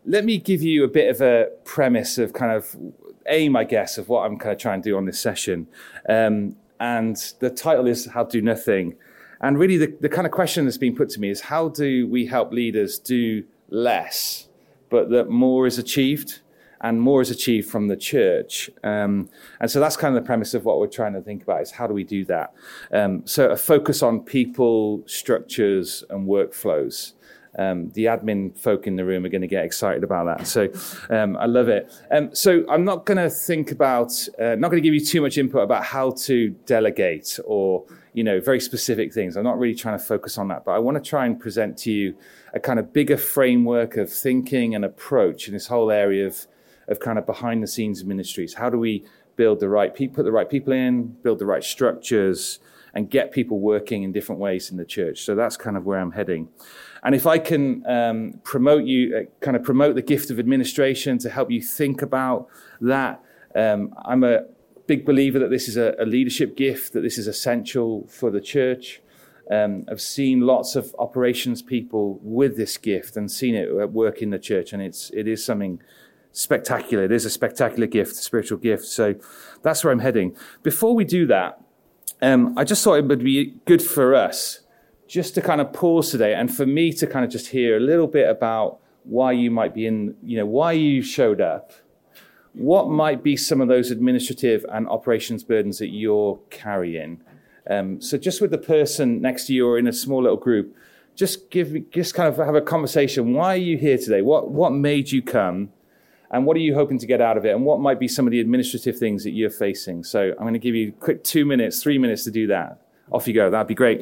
let me give you a bit of a premise of kind of aim, I guess, of what I'm kind of trying to do on this session. And the title is How to Do Nothing. And really the kind of question that's been put to me is, how do we help leaders do less, but that more is achieved, and more is achieved from the church? And so that's kind of the premise of what we're trying to think about, is how do we do that? So a focus on people, structures, and workflows. The admin folk in the room are going to get excited about that. So I love it. So I'm not going to think about, not going to give you too much input about how to delegate or, very specific things. I'm not really trying to focus on that, but I want to try and present to you a kind of bigger framework of thinking and approach in this whole area of kind of behind the scenes ministries. How do we build the right people, put the right people in, build the right structures, and get people working in different ways in the church? So that's kind of where I'm heading. And if I can promote the gift of administration to help you think about that, I'm a big believer that this is a leadership gift, that this is essential for the church. I've seen lots of operations people with this gift and seen it at work in the church, and it is something spectacular. It is a spectacular gift, a spiritual gift. So that's where I'm heading. Before we do that, I just thought it would be good for us just to kind of pause today, and for me to kind of just hear a little bit about why you might be why you showed up, what might be some of those administrative and operations burdens that you're carrying. So just with the person next to you or in a small little group, just kind of have a conversation. Why are you here today? What made you come? And what are you hoping to get out of it? And what might be some of the administrative things that you're facing? So I'm going to give you a quick 2 minutes, 3 minutes to do that. Off you go. That'd be great.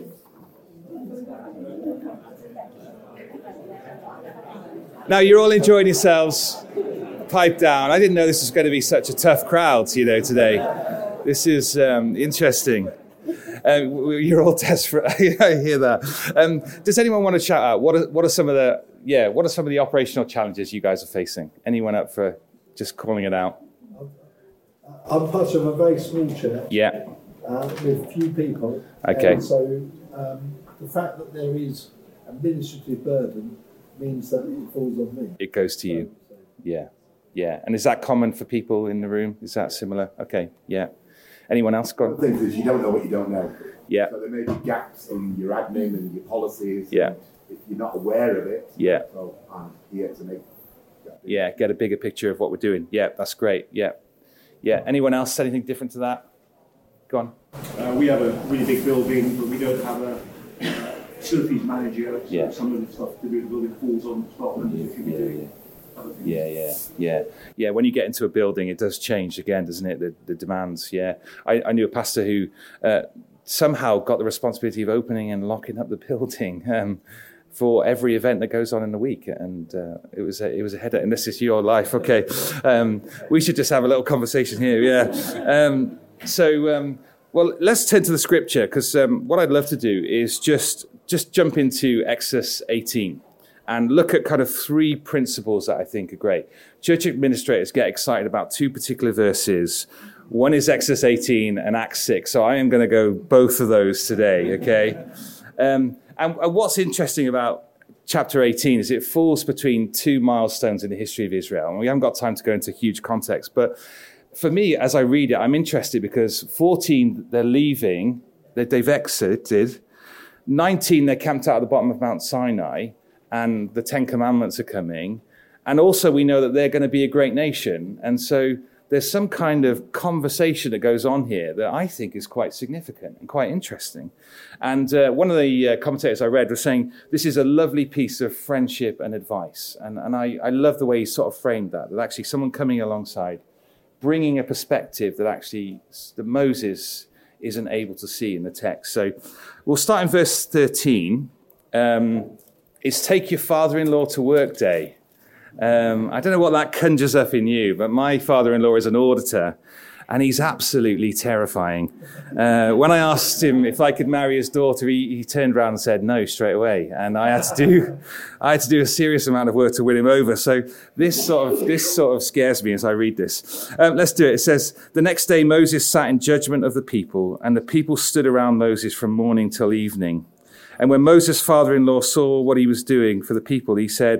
Now, you're all enjoying yourselves. Pipe down. I didn't know this was going to be such a tough crowd, today. This is interesting. You're all desperate. I hear that. Does anyone want to shout out? What are some of the operational challenges you guys are facing? Anyone up for just calling it out? I'm part of a very small church. Yeah. With few people. Okay. And so the fact that there is a administrative burden means that it falls on me. It goes to you. Yeah. Yeah. And is that common for people in the room? Is that similar? Okay. Yeah. Anyone else? Go on. The thing is, you don't know what you don't know. Yeah. So there may be gaps in your admin and your policies. Yeah. If you're not aware of it. Yeah. So I'm here to make. Yeah. Get a bigger picture of what we're doing. Yeah. That's great. Yeah. Yeah. Anyone else say anything different to that? Go on. We have a really big building, but we don't have a facilities manager. So Yeah. some of the stuff to do with the building falls on Scotland. If you be doing other things. Yeah. When you get into a building, it does change again, doesn't it? The demands. Yeah. I knew a pastor who somehow got the responsibility of opening and locking up the building for every event that goes on in the week, and it was a headache. And this is your life, okay? We should just have a little conversation here. Yeah. Well, let's turn to the scripture, because what I'd love to do is just jump into Exodus 18 and look at kind of three principles that I think are great. Church administrators get excited about two particular verses. One is Exodus 18 and Acts 6. So I am going to go both of those today, okay? And what's interesting about chapter 18 is it falls between two milestones in the history of Israel. And we haven't got time to go into huge context, but for me, as I read it, I'm interested because 14, they're leaving, they've exited. 19, they're camped out at the bottom of Mount Sinai, and the 10 Commandments are coming. And also we know that they're going to be a great nation. And so there's some kind of conversation that goes on here that I think is quite significant and quite interesting. And one of the commentators I read was saying, this is a lovely piece of friendship and advice. And I love the way he sort of framed that actually someone coming alongside, bringing a perspective that Moses isn't able to see in the text. So we'll start in verse 13. It's take your father-in-law to work day. I don't know what that conjures up in you, but my father-in-law is an auditor, and he's absolutely terrifying. When I asked him if I could marry his daughter, he turned around and said no straight away, and I had to do a serious amount of work to win him over. So this sort of scares me as I read this. Let's do it. It says, the next day Moses sat in judgment of the people, and the people stood around Moses from morning till evening. And when Moses' father-in-law saw what he was doing for the people, he said,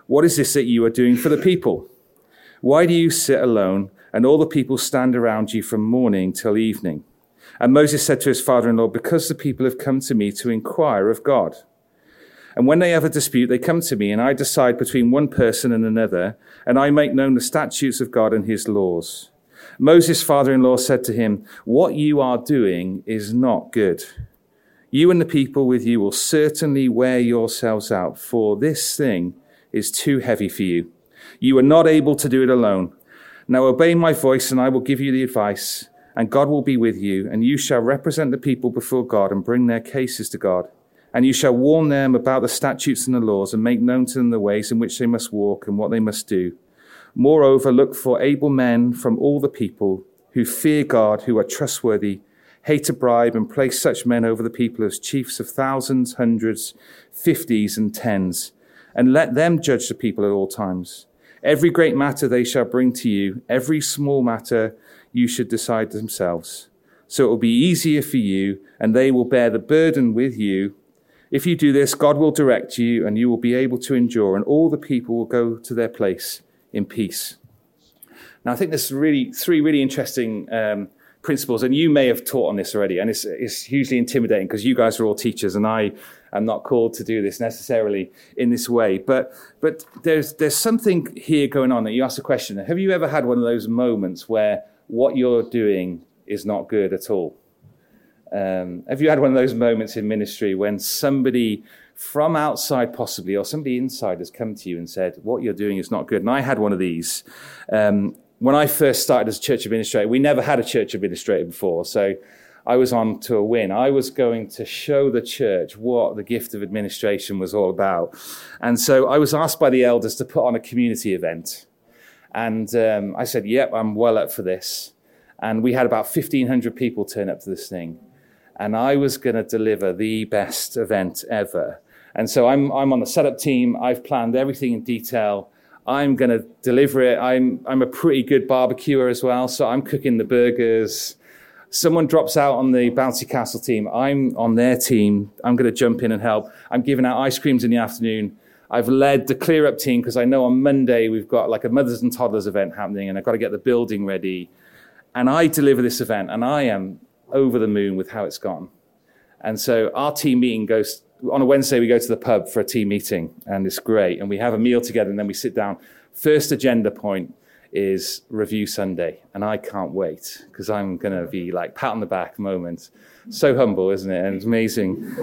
What is this that you are doing for the people? Why do you sit alone, and all the people stand around you from morning till evening?" And Moses said to his father-in-law, "Because the people have come to me to inquire of God. And when they have a dispute, they come to me, and I decide between one person and another, and I make known the statutes of God and his laws." Moses' father-in-law said to him, "What you are doing is not good. You and the people with you will certainly wear yourselves out, for this thing is too heavy for you. You are not able to do it alone. Now obey my voice, and I will give you the advice, and God will be with you, and you shall represent the people before God and bring their cases to God. And you shall warn them about the statutes and the laws, and make known to them the ways in which they must walk and what they must do. Moreover, look for able men from all the people who fear God, who are trustworthy, hate a bribe, and place such men over the people as chiefs of thousands, hundreds, 50s, and 10s, and let them judge the people at all times. Every great matter they shall bring to you, every small matter you should decide themselves. So it will be easier for you, and they will bear the burden with you. If you do this, God will direct you, and you will be able to endure, and all the people will go to their place in peace." Now, I think there's three really interesting principles, and you may have taught on this already, and it's hugely intimidating because you guys are all teachers, and I am not called to do this necessarily in this way. But there's something here going on that you asked a question. Have you ever had one of those moments where what you're doing is not good at all? Have you had one of those moments in ministry when somebody from outside possibly, or somebody inside has come to you and said, what you're doing is not good? And I had one of these. When I first started as a church administrator, we never had a church administrator before, so I was on to a win. I was going to show the church what the gift of administration was all about. And so I was asked by the elders to put on a community event. And I said, yep, I'm well up for this. And we had about 1,500 people turn up to this thing. And I was going to deliver the best event ever. And so I'm on the setup team. I've planned everything in detail. I'm going to deliver it. I'm a pretty good barbecuer as well, so I'm cooking the burgers. Someone drops out on the Bouncy Castle team. I'm on their team. I'm going to jump in and help. I'm giving out ice creams in the afternoon. I've led the clear up team because I know on Monday we've got like a mothers and toddlers event happening, and I've got to get the building ready. And I deliver this event, and I am over the moon with how it's gone. And so our team meeting goes, on a Wednesday, we go to the pub for a team meeting, and it's great. And we have a meal together, and then we sit down. First agenda point is Review Sunday, and I can't wait because I'm going to be like pat on the back moment. So humble, isn't it? And it's amazing.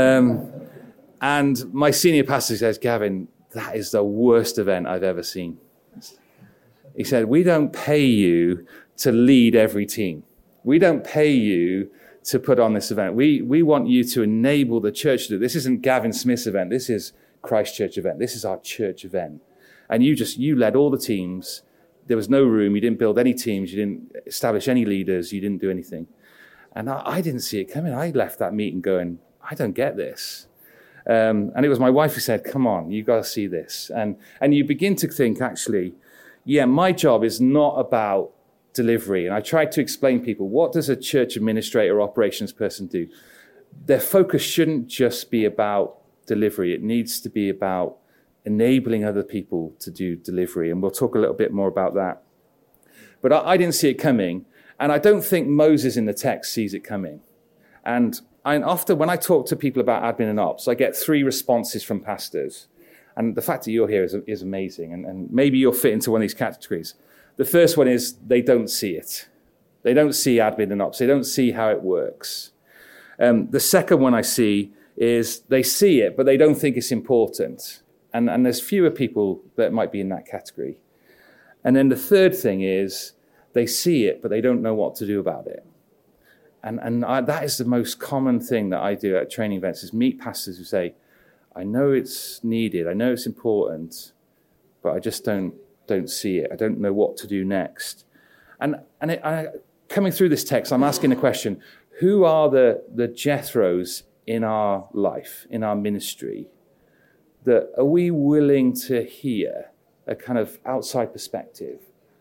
And my senior pastor says, "Gavin, that is the worst event I've ever seen." He said, "We don't pay you to lead every team. We don't pay you to put on this event. We want you to enable the church to do it. This isn't Gavin Smith's event. This is Christchurch event. This is our church event. And you led all the teams. There was no room. You didn't build any teams. You didn't establish any leaders. You didn't do anything." And I didn't see it coming. I left that meeting going, I don't get this. And it was my wife who said, "Come on, you got to see this." And you begin to think, actually, yeah, my job is not about delivery. And I tried to explain to people, what does a church administrator or operations person do? Their focus shouldn't just be about delivery. It needs to be about enabling other people to do delivery. And we'll talk a little bit more about that. But I didn't see it coming. And I don't think Moses in the text sees it coming. And often when I talk to people about admin and ops, I get 3 responses from pastors. And the fact that you're here is amazing. And maybe you'll fit into one of these categories. The first one is they don't see it. They don't see admin and ops. They don't see how it works. The second one I see is they see it, but they don't think it's important. And there's fewer people that might be in that category. And then the third thing is they see it, but they don't know what to do about it. And that is the most common thing that I do at training events, is meet pastors who say, I know it's needed, I know it's important, but I just don't see it. I don't know what to do next. And coming through this text, I'm asking the question, who are the Jethros in our life, in our ministry, that are we willing to hear a kind of outside perspective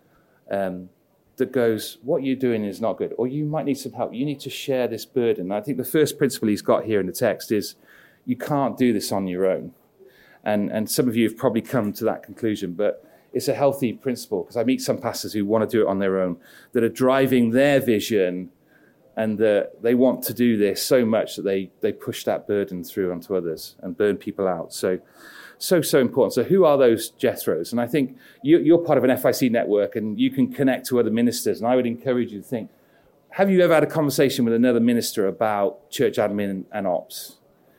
that goes, what you're doing is not good, or you might need some help. You need to share this burden. I think the first principle he's got here in the text is you can't do this on your own. And some of you have probably come to that conclusion, but it's a healthy principle, because I meet some pastors who want to do it on their own, that are driving their vision, and they want to do this so much that they push that burden through onto others and burn people out. So important. So who are those Jethros? And I think you're part of an FIC network, and you can connect to other ministers. And I would encourage you to think, have you ever had a conversation with another minister about church admin and ops?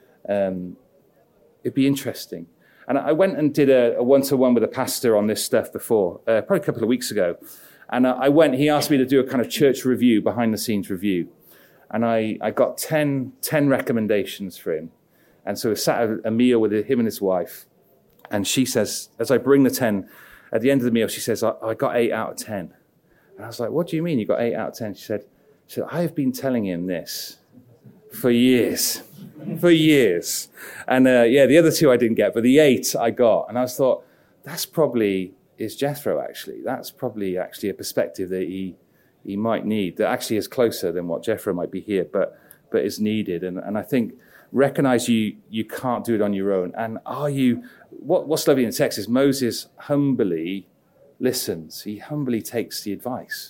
It'd be interesting. And I went and did a one-to-one with a pastor on this stuff before, probably a couple of weeks ago. And he asked me to do a kind of church review, behind-the-scenes review. And I got 10 recommendations for him. And so we sat at a meal with him and his wife. And she says, as I bring the 10, at the end of the meal, she says, I got 8 out of 10. And I was like, what do you mean you got 8 out of 10? She said, I have been telling him this for years. For years. And the other 2 I didn't get, but the 8 I got. And I thought, that's probably is Jethro, actually. That's probably actually a perspective that he might need, that actually is closer than what Jethro might be here, but is needed. And I think recognize you can't do it on your own. And what's lovely in the text is Moses humbly listens. He humbly takes the advice.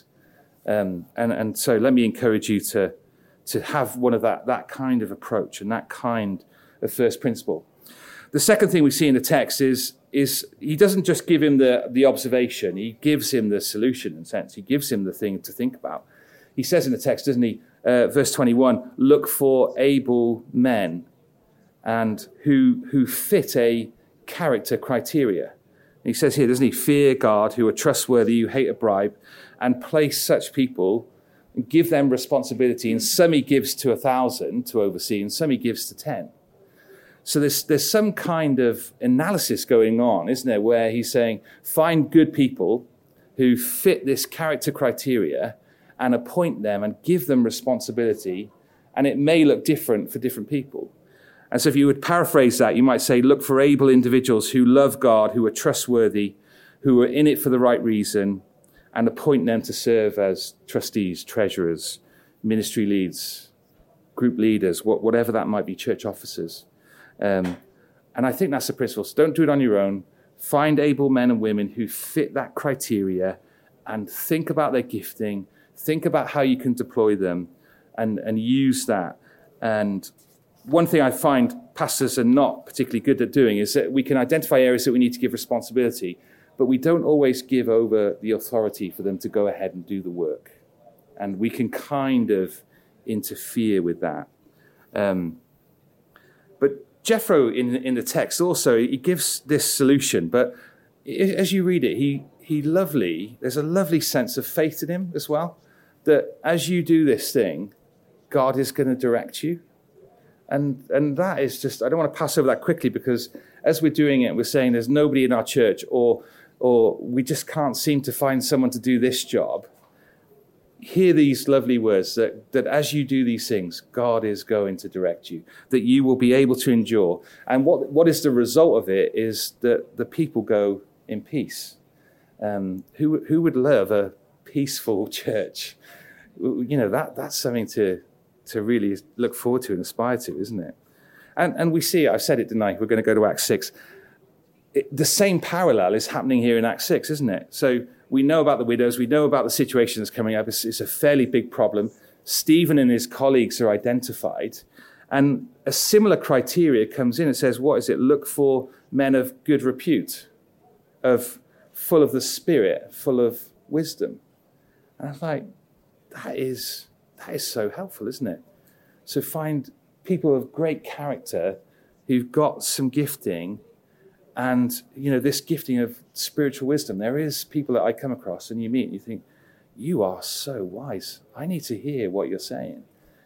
And so let me encourage you to have one of that kind of approach and that kind of first principle. The second thing we see in the text is he doesn't just give him the observation, he gives him the solution in a sense. He gives him the thing to think about. He says in the text, doesn't he, verse 21, look for able men and who fit a character criteria. And he says here, doesn't he, fear God, who are trustworthy, who hate a bribe, and place such people and give them responsibility. And some he gives to 1,000 to oversee, and some he gives to 10. So there's some kind of analysis going on, isn't there, where he's saying, find good people who fit this character criteria and appoint them and give them responsibility. And it may look different for different people. And so if you would paraphrase that, you might say, look for able individuals who love God, who are trustworthy, who are in it for the right reason, and appoint them to serve as trustees, treasurers, ministry leads, group leaders, whatever that might be, church officers. And I think that's the principle. So don't do it on your own. Find able men and women who fit that criteria and think about their gifting, think about how you can deploy them and use that. And one thing I find pastors are not particularly good at doing is that we can identify areas that we need to give responsibility, but we don't always give over the authority for them to go ahead and do the work. And we can kind of interfere with that. But Jethro in the text also, he gives this solution, but as you read it, there's a lovely sense of faith in him as well, that as you do this thing, God is going to direct you. And that is just, I don't want to pass over that quickly, because as we're doing it, we're saying there's nobody in our church, or we just can't seem to find someone to do this job. Hear these lovely words that as you do these things, God is going to direct you, that you will be able to endure. And what is the result of it is that the people go in peace. Who would love a peaceful church? You know, that's something to really look forward to and aspire to, isn't it? And we see, I said it, didn't I? We're going to go to Acts 6. The same parallel is happening here in Acts 6, isn't it? So we know about the widows. We know about the situation that's coming up. It's a fairly big problem. Stephen and his colleagues are identified. And a similar criteria comes in. It says, what is it? Look for men of good repute, full of the Spirit, full of wisdom. And I was like, that is so helpful, isn't it? So find people of great character who've got some gifting. And, you know, this gifting of spiritual wisdom, there is people that I come across and you meet and you think, you are so wise. I need to hear what you're saying.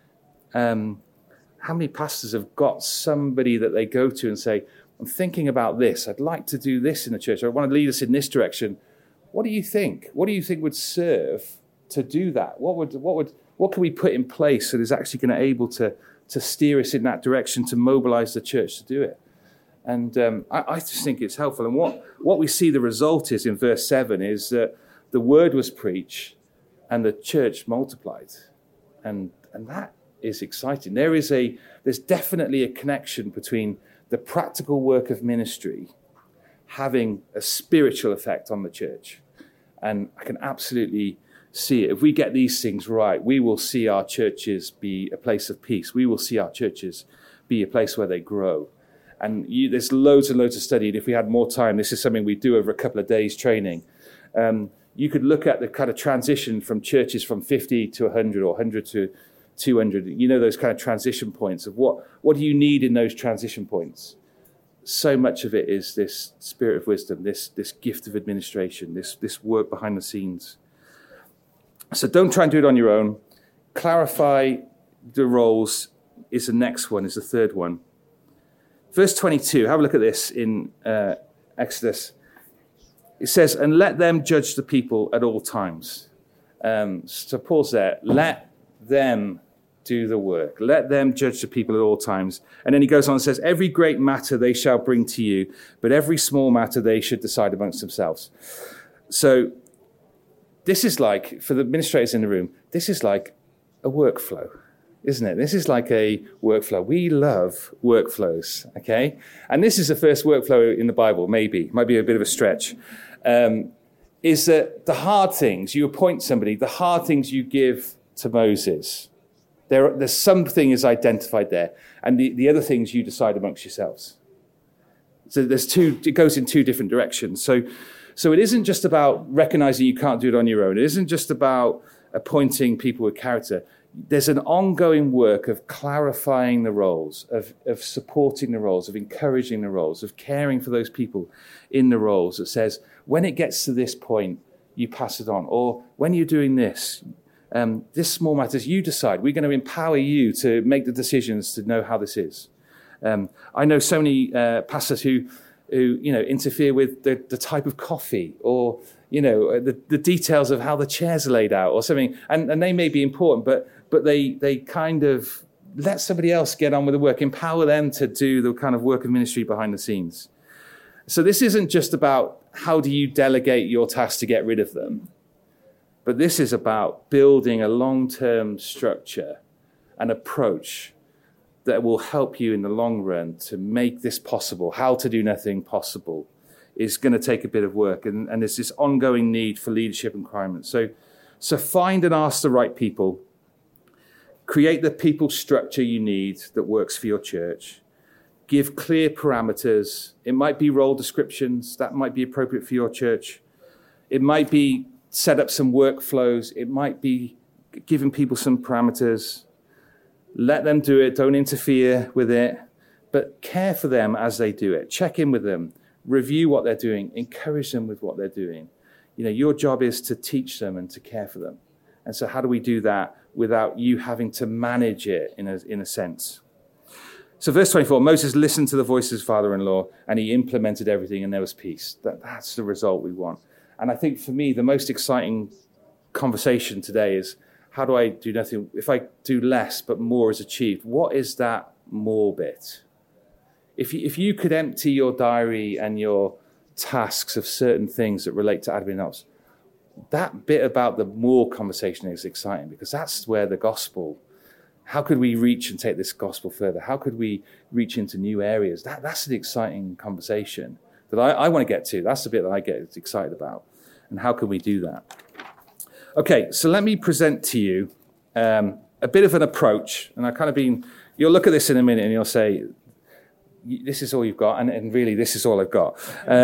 How many pastors have got somebody that they go to and say, I'm thinking about this. I'd like to do this in the church. I want to lead us in this direction. What do you think? What do you think would serve to do that? What can we put in place that is actually going to able to steer us in that direction, to mobilize the church to do it? And I just think it's helpful. And what we see the result is in verse 7 is that the word was preached and the church multiplied. And that is exciting. There's definitely a connection between the practical work of ministry having a spiritual effect on the church. And I can absolutely see it. If we get these things right, we will see our churches be a place of peace. We will see our churches be a place where they grow. And there's loads and loads of study. And if we had more time, this is something we do over a couple of days training. You could look at the kind of transition from churches from 50 to 100 or 100 to 200. You know, those kind of transition points of what do you need in those transition points? So much of it is this spirit of wisdom, this gift of administration, this work behind the scenes. So don't try and do it on your own. Clarify the roles is the next one, is the third one. Verse 22, have a look at this in Exodus. It says, and let them judge the people at all times. So pause there. Let them do the work. Let them judge the people at all times. And then he goes on and says, every great matter they shall bring to you, but every small matter they should decide amongst themselves. So this is like, for the administrators in the room, this is like a workflow, isn't it? This is like a workflow. We love workflows, okay? And this is the first workflow in the Bible, maybe. Might be a bit of a stretch. Is that the hard things, you appoint somebody, the hard things you give to Moses. There's something is identified there. And the other things you decide amongst yourselves. So it goes in two different directions. So it isn't just about recognizing you can't do it on your own. It isn't just about appointing people with character. There's an ongoing work of clarifying the roles, of supporting the roles, of encouraging the roles, of caring for those people in the roles that says, when it gets to this point, you pass it on. Or when you're doing this small matters, you decide. We're going to empower you to make the decisions to know how this is. I know so many pastors who interfere with the type of coffee or, the details of how the chairs are laid out or something. And they may be important, but they kind of let somebody else get on with the work, empower them to do the kind of work of ministry behind the scenes. So this isn't just about how do you delegate your tasks to get rid of them, but this is about building a long-term structure, an approach that will help you in the long run to make this possible. How to do nothing possible is going to take a bit of work. And there's this ongoing need for leadership and requirements. So find and ask the right people. Create the people structure you need that works for your church. Give clear parameters. It might be role descriptions. That might be appropriate for your church. It might be set up some workflows. It might be giving people some parameters. Let them do it. Don't interfere with it. But care for them as they do it. Check in with them. Review what they're doing. Encourage them with what they're doing. Your job is to teach them and to care for them. And so how do we do that without you having to manage it in a sense? So verse 24, Moses listened to the voice of his father-in-law and he implemented everything and there was peace. That's the result we want. And I think for me, the most exciting conversation today is, how do I do nothing? If I do less, but more is achieved, what is that more bit? If you could empty your diary and your tasks of certain things that relate to admin ops, that bit about the more conversation is exciting because that's where the gospel, how could we reach and take this gospel further? How could we reach into new areas? That's the exciting conversation that I want to get to. That's the bit that I get excited about. And how can we do that? Okay, so let me present to you a bit of an approach. And you'll look at this in a minute and you'll say, this is all you've got. And really, this is all I've got.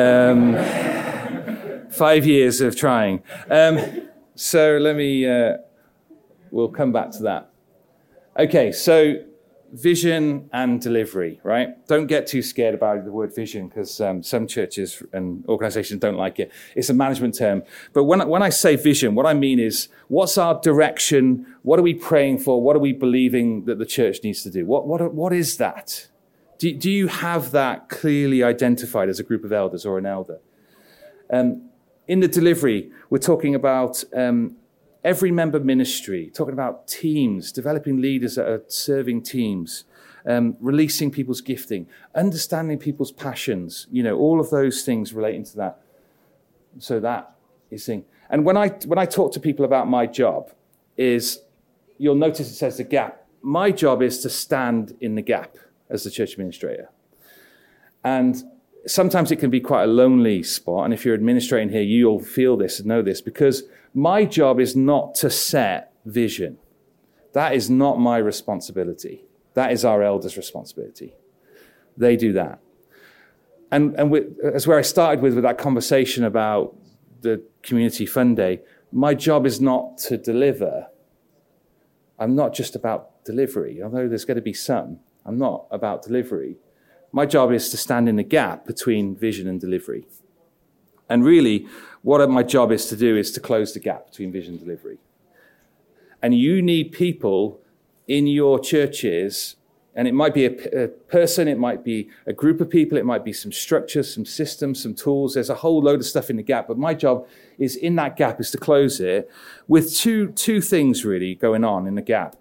5 years of trying. So we'll come back to that. Okay, so vision and delivery, right? Don't get too scared about the word vision because some churches and organizations don't like it. It's a management term. But when I say vision, what I mean is, what's our direction? What are we praying for? What are we believing that the church needs to do? What is that? Do you have that clearly identified as a group of elders or an elder? In the delivery, we're talking about every member ministry, talking about teams, developing leaders that are serving teams, releasing people's gifting, understanding people's passions, all of those things relating to that. So that is thing. And when I talk to people about my job, you'll notice it says the gap. My job is to stand in the gap as the church administrator. And sometimes it can be quite a lonely spot. And if you're administrating here, you'll feel this and know this, because my job is not to set vision. That is not my responsibility. That is our elders' responsibility. They do that. And that's where I started with that conversation about the Community Fund Day. My job is not to deliver. I'm not just about delivery, although there's going to be some. I'm not about delivery. My job is to stand in the gap between vision and delivery. And really, what my job is to do is to close the gap between vision and delivery. And you need people in your churches, and it might be a person, it might be a group of people, it might be some structures, some systems, some tools. There's a whole load of stuff in the gap, but my job is in that gap is to close it with two things really going on in the gap.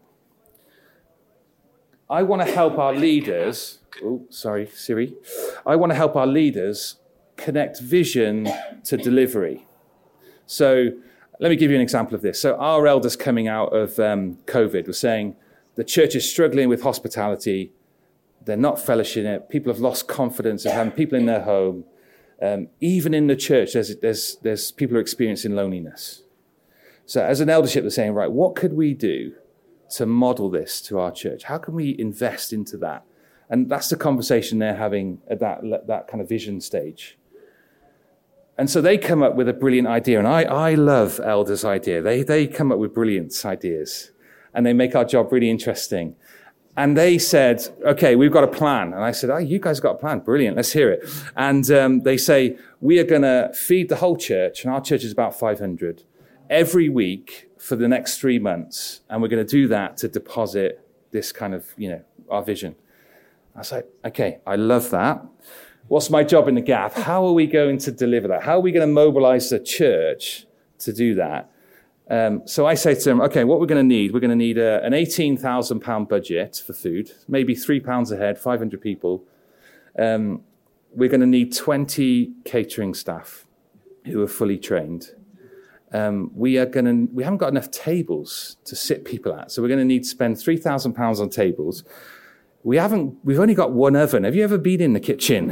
I want to help our leaders. Oh, sorry, Siri. I want to help our leaders connect vision to delivery. So let me give you an example of this. So our elders coming out of COVID were saying the church is struggling with hospitality. They're not fellowshipping it. People have lost confidence of having people in their home. Even in the church, there's people who are experiencing loneliness. So as an eldership, they're saying, right, what could we do to model this to our church? How can we invest into that? And that's the conversation they're having at that kind of vision stage. And so they come up with a brilliant idea. And I love elders' idea. They come up with brilliant ideas. And they make our job really interesting. And they said, okay, we've got a plan. And I said, oh, you guys got a plan. Brilliant. Let's hear it. And they say, we are going to feed the whole church. And our church is about 500 every week for the next 3 months. And we're going to do that to deposit this kind of, our vision. I was like, okay, I love that. What's my job in the gap? How are we going to deliver that? How are we going to mobilize the church to do that? So I say to them, okay, what we're going to need an £18,000 budget for food, maybe £3 a head, 500 people. We're going to need 20 catering staff who are fully trained. We haven't got enough tables to sit people at, so we're going to need to spend £3,000 on tables. We've only got one oven. Have you ever been in the kitchen?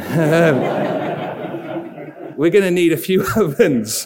We're going to need a few ovens.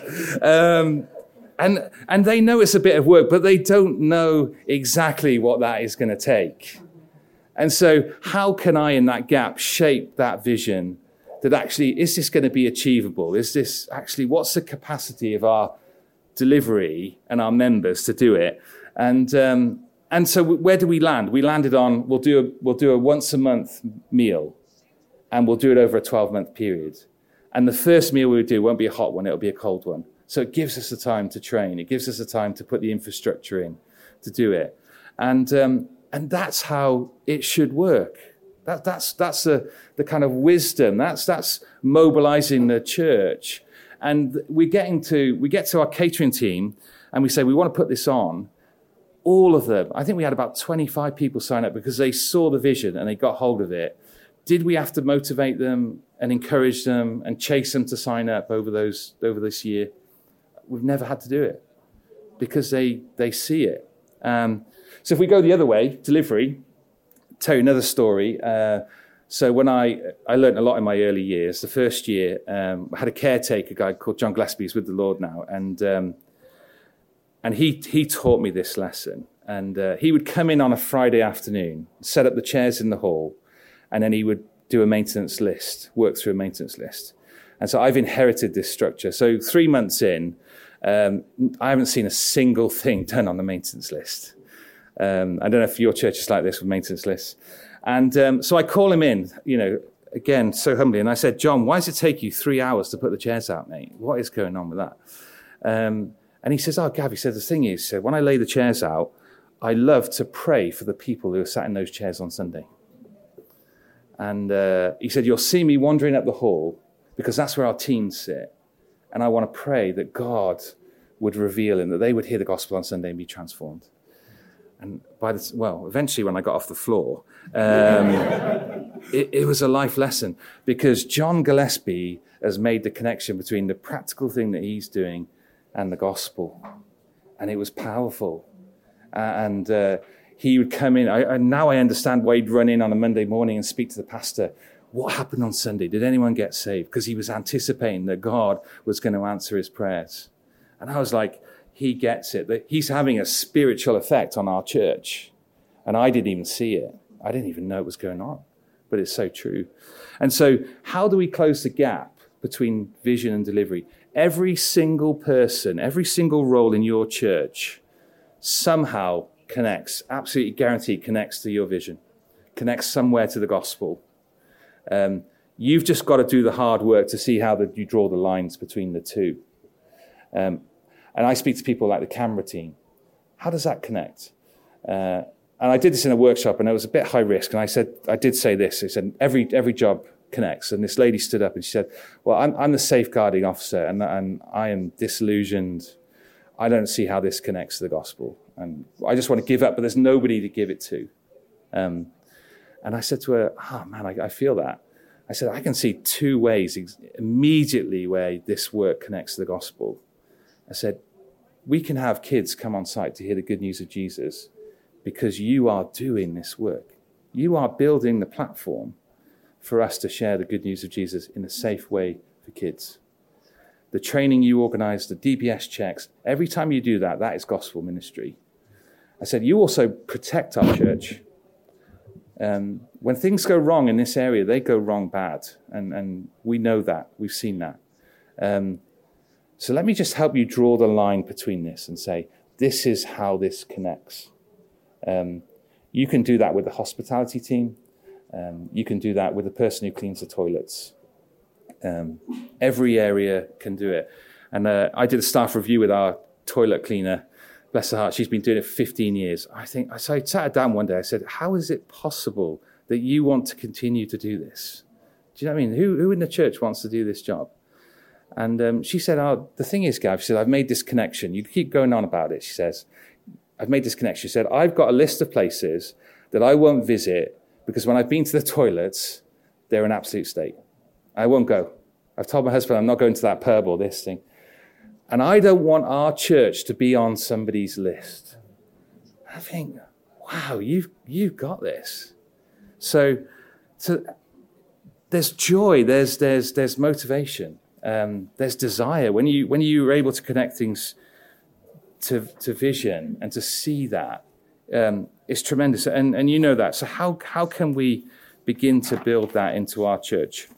And they know it's a bit of work, but they don't know exactly what that is going to take. And so how can I, in that gap, shape that vision that actually, is this going to be achievable? Is this actually, what's the capacity of our delivery and our members to do it? And so where do we land? We landed on, we'll do a once a month meal, and we'll do it over a 12-month period. And the first meal we do won't be a hot one, it'll be a cold one. So it gives us the time to train. It gives us the time to put the infrastructure in to do it. And that's how it should work. That's the kind of wisdom. That's mobilizing the church. And we get to our catering team and we say, we want to put this on. All of them, I think we had about 25 people sign up because they saw the vision and they got hold of it. Did we have to motivate them and encourage them and chase them to sign up over this year? We've never had to do it because they see it. So if we go the other way, delivery, tell you another story. So when I learned a lot in my early years. The first year, I had a caretaker, a guy called John Gillespie, who's with the Lord now, and he taught me this lesson. And he would come in on a Friday afternoon, set up the chairs in the hall, and then he would do a maintenance list, work through a maintenance list. And so I've inherited this structure. So 3 months in, I haven't seen a single thing done on the maintenance list. I don't know if your church is like this with maintenance lists. And so I call him in, again, so humbly. And I said, John, why does it take you 3 hours to put the chairs out, mate? What is going on with that? And he says, Gav, he said, the thing is, when I lay the chairs out, I love to pray for the people who are sat in those chairs on Sunday. And he said, you'll see me wandering up the hall because that's where our teens sit. And I want to pray that God would reveal him, that they would hear the gospel on Sunday and be transformed. And eventually when I got off the floor, it was a life lesson because John Gillespie has made the connection between the practical thing that he's doing and the gospel. And it was powerful. He would come in. Now I understand why he'd run in on a Monday morning and speak to the pastor. what happened on Sunday? Did anyone get saved? Because he was anticipating that God was going to answer his prayers. And I was like, he gets it. That he's having a spiritual effect on our church. And I didn't even see it. I didn't even know it was going on. But it's so true. And so how do we close the gap between vision and delivery? Every single person, every single role in your church somehow connects, absolutely guaranteed connects to your vision, connects somewhere to the gospel. You've just got to do the hard work to see how you draw the lines between the two. And I speak to people like the camera team. How does that connect? And I did this in a workshop, and it was a bit high risk. And I did say this. I said, every job connects. And this lady stood up and she said, well, I'm the safeguarding officer, and I am disillusioned. I don't see how this connects to the gospel. And I just want to give up, but there's nobody to give it to. And I said to her, I feel that. I said, I can see two ways immediately where this work connects to the gospel. I said, we can have kids come on site to hear the good news of Jesus because you are doing this work. You are building the platform for us to share the good news of Jesus in a safe way for kids. The training you organize, the DBS checks, every time you do that, that is gospel ministry. I said, you also protect our church. When things go wrong in this area, they go wrong bad. And we know that. We've seen that. So let me just help you draw the line between this and say, this is how this connects. You can do that with the hospitality team. You can do that with the person who cleans the toilets. Every area can do it. And I did a staff review with our toilet cleaner. Bless her heart, she's been doing it for 15 years. So I sat her down one day. I said, how is it possible that you want to continue to do this? Do you know what I mean? Who in the church wants to do this job? And she said, the thing is, Gav, she said, I've made this connection. You keep going on about it, she says. I've made this connection. She said, I've got a list of places that I won't visit because when I've been to the toilets, they're in absolute state. I won't go. I've told my husband I'm not going to that pub or this thing. And I don't want our church to be on somebody's list. I think, wow, you've got this. So there's joy, there's motivation, there's desire. When you are able to connect things to vision and to see that, it's tremendous. And you know that. So how can we begin to build that into our church?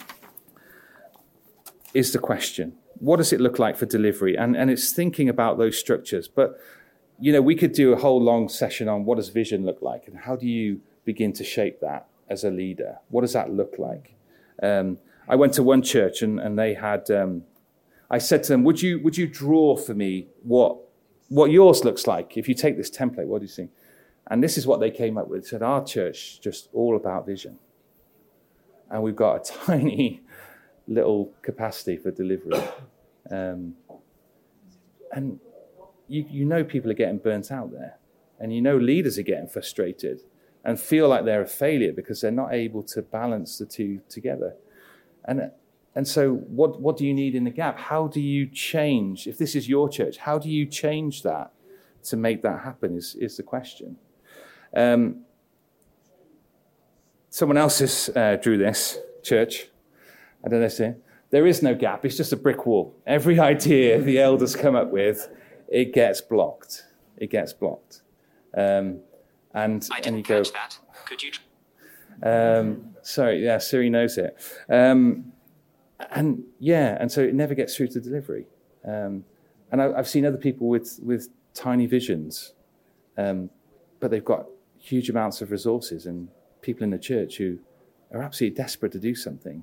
Is the question. What does it look like for delivery? And it's thinking about those structures. But, we could do a whole long session on what does vision look like and how do you begin to shape that as a leader? What does that look like? I went to one church and they had, I said to them, would you draw for me what yours looks like? If you take this template, what do you think? And this is what they came up with. They said, our church, just all about vision. And we've got a tiny little capacity for delivery. And people are getting burnt out there. And leaders are getting frustrated and feel like they're a failure because they're not able to balance the two together. And so what do you need in the gap? How do you change? If this is your church, how do you change that to make that happen is the question. Someone else drew this church. I don't know. There is no gap. It's just a brick wall. Every idea the elders come up with, it gets blocked. It gets blocked. And you go, that. Could you? Sorry, yeah, Siri knows it. And so it never gets through to delivery. And I've seen other people with tiny visions, but they've got huge amounts of resources and people in the church who are absolutely desperate to do something.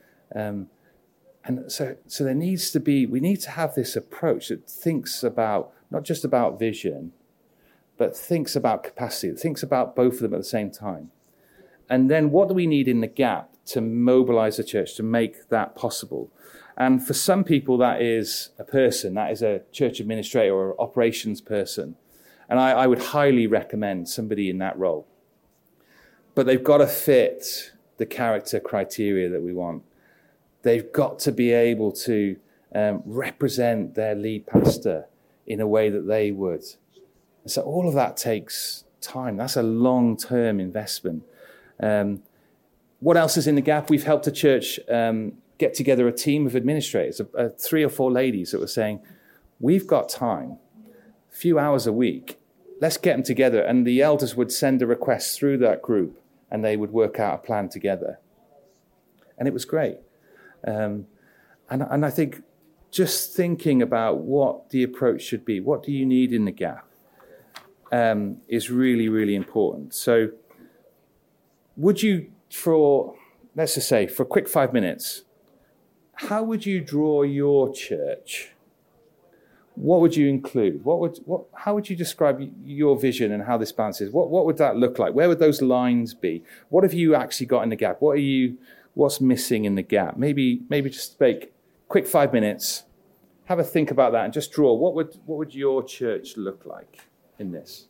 And so we need to have this approach that thinks about, not just about vision, but thinks about capacity, that thinks about both of them at the same time. And then what do we need in the gap to mobilize the church to make that possible? And for some people, that is a person, that is a church administrator or operations person. And I would highly recommend somebody in that role. But they've got to fit the character criteria that we want. They've got to be able to represent their lead pastor in a way that they would. And so all of that takes time. That's a long-term investment. What else is in the gap? We've helped a church get together a team of administrators, 3 or 4 ladies that were saying, we've got time, a few hours a week, let's get them together. And the elders would send a request through that group and they would work out a plan together. And it was great. And I think just thinking about what the approach should be, what do you need in the gap, is really, really important. So would you, let's just say, for a quick 5 minutes, how would you draw your church? What would you include? How would you describe your vision and how this balances? What would that look like? Where would those lines be? What have you actually got in the gap? What's missing in the gap? Maybe just take quick 5 minutes, have a think about that, and just draw. What would your church look like in this?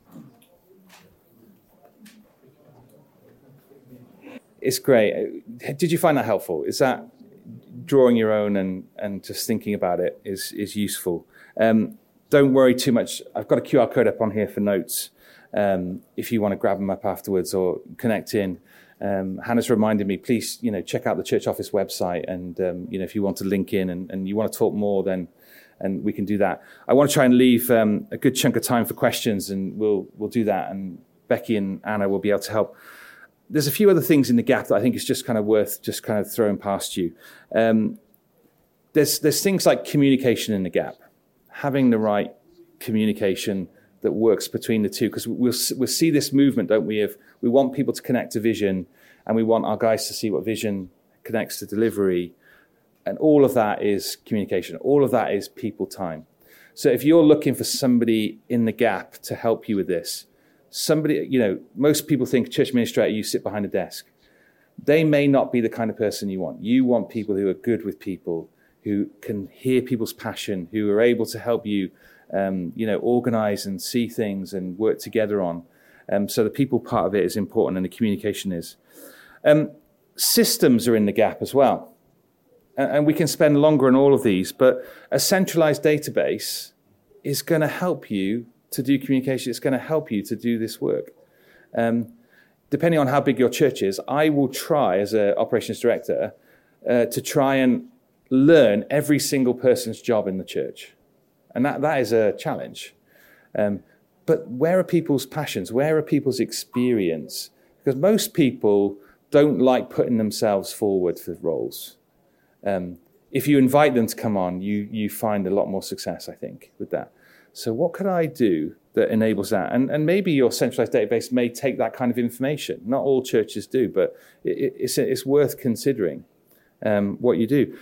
It's great. Did you find that helpful? Is that drawing your own and just thinking about it is useful? Don't worry too much. I've got a QR code up on here for notes if you want to grab them up afterwards or connect in. Hannah's reminded me, please, check out the church office website, and if you want to link in and you want to talk more, then and we can do that. I want to try and leave a good chunk of time for questions, and we'll do that. And Becky and Anna will be able to help. There's a few other things in the gap that I think is just kind of worth just kind of throwing past you. There's things like communication in the gap, having the right communication that works between the two, because we'll see this movement, don't we? If we want people to connect to vision, and we want our guys to see what vision connects to delivery, and all of that is communication. All of that is people time. So if you're looking for somebody in the gap to help you with this, most people think church administrator, you sit behind a desk. They may not be the kind of person you want. You want people who are good with people, who can hear people's passion, who are able to help you, organize and see things and work together on. So the people part of it is important, and the communication is. Systems are in the gap as well. And we can spend longer on all of these, but a centralized database is going to help you to do communication. It's going to help you to do this work. Depending on how big your church is, I will try, as an operations director, to try and learn every single person's job in the church. And that is a challenge. But where are people's passions? Where are people's experience? Because most people don't like putting themselves forward for roles. If you invite them to come on, you find a lot more success, I think, with that. So what could I do that enables that? And maybe your centralized database may take that kind of information. Not all churches do, but it's worth considering what you do.